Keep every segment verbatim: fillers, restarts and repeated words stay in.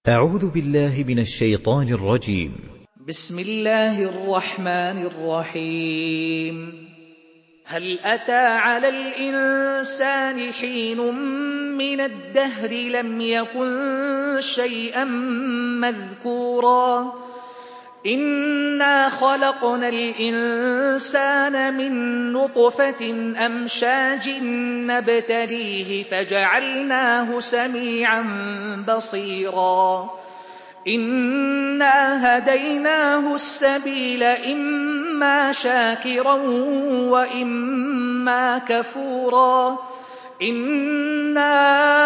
أعوذ بالله من الشيطان الرجيم. بسم الله الرحمن الرحيم. هل أتى على الإنسان حين من الدهر لم يكن شيئا مذكورا إنا خلقنا الإنسان من نطفة أمشاج نبتليه فجعلناه سميعا بصيرا إنا هديناه السبيل إما شاكرا وإما كفورا إنا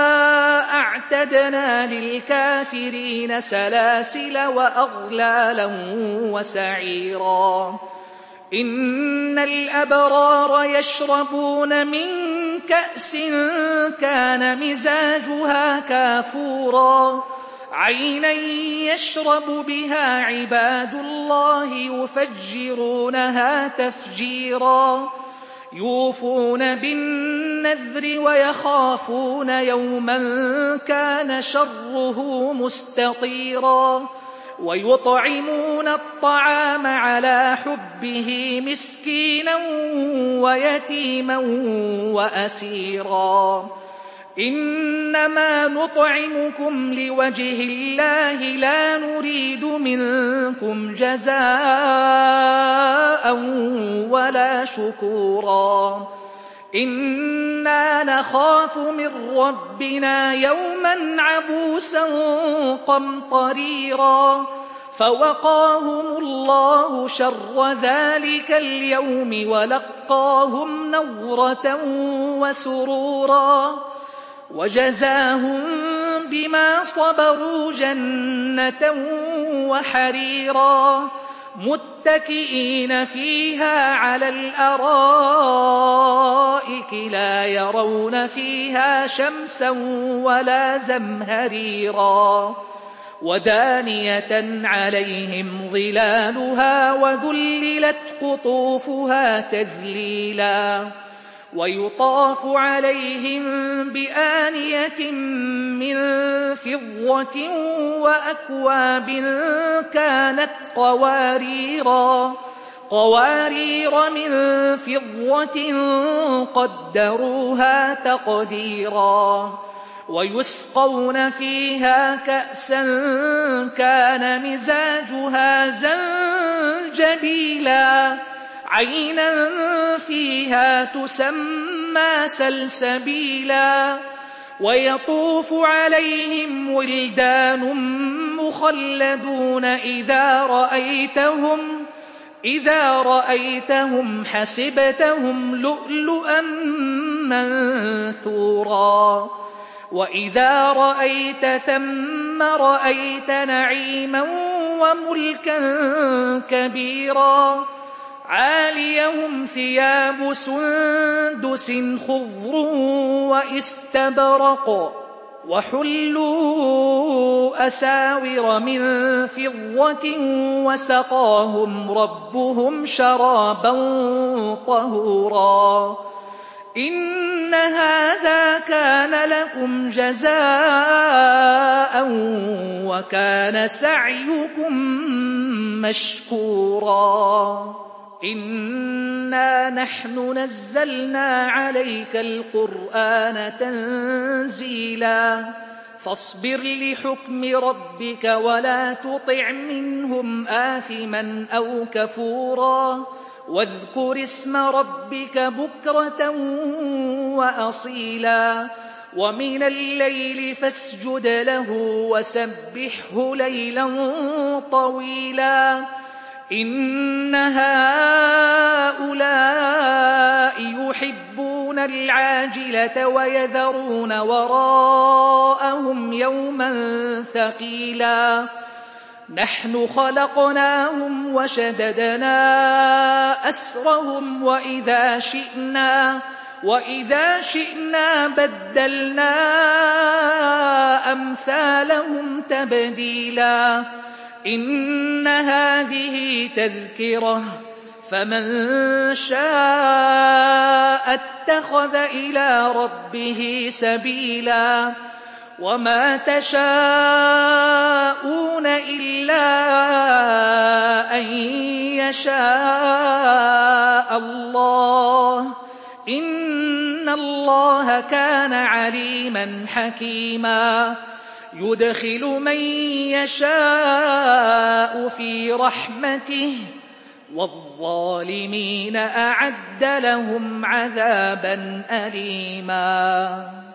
أعتدنا للكافرين سلاسل وأغلالا وسعيرا إن الأبرار يشربون من كأس كان مزاجها كافورا عينا يشرب بها عباد الله يفجرونها تفجيرا يوفون بالنذر ويخافون يوما كان شره مستطيرا ويطعمون الطعام على حبه مسكينا ويتيما وأسيرا إنما نطعمكم لوجه الله لا نريد منكم جزاء ولا شكورا إنا نخاف من ربنا يوما عبوسا قمطريرا فوقاهم الله شر ذلك اليوم ولقاهم نضرة وسرورا وجزاهم بما صبروا جنة وحريرا متكئين فيها على الأرائك لا يرون فيها شمسا ولا زمهريرا ودانية عليهم ظلالها وذللت قطوفها تذليلا ويطاف عليهم بآنية من فضة وأكواب كانت قواريرا قوارير من فضة قدروها تقديرا ويسقون فيها كأسا كان مزاجها زنجبيلا عينا فيها تسمى سلسبيلا ويطوف عليهم ولدان مخلدون إذا رأيتهم إذا رأيتهم حسبتهم لؤلؤا منثورا وإذا رأيت ثم رأيت نعيما وملكا كبيرا عاليهم ثياب سندس خضر واستبرق وحلوا أساور من فضة وسقاهم ربهم شرابا طهورا إن هذا كان لكم جزاء وكان سعيكم مشكورا إنا نحن نزلنا عليك القرآن تنزيلا فاصبر لحكم ربك ولا تطع منهم آثما أو كفورا واذكر اسم ربك بكرة وأصيلا ومن الليل فاسجد له وسبحه ليلا طويلا إن هؤلاء يحبون العاجلة ويذرون وراءهم يوما ثقيلا نحن خلقناهم وشددنا أسرهم وإذا شئنا وإذا شئنا بدلنا أمثالهم تبديلا إن هذه تذكرة فمن شاء اتخذ إلى ربه سبيلا وما تشاءون يَشَاءَ اللَّهُ ۚ إِنَّ اللَّهَ كَانَ عَلِيمًا حَكِيمًا يُدْخِلُ مَن يَشَاءُ فِي رَحْمَتِهِ ۚ وَالظَّالِمِينَ أَعَدَّ لَهُمْ عَذَابًا أَلِيمًا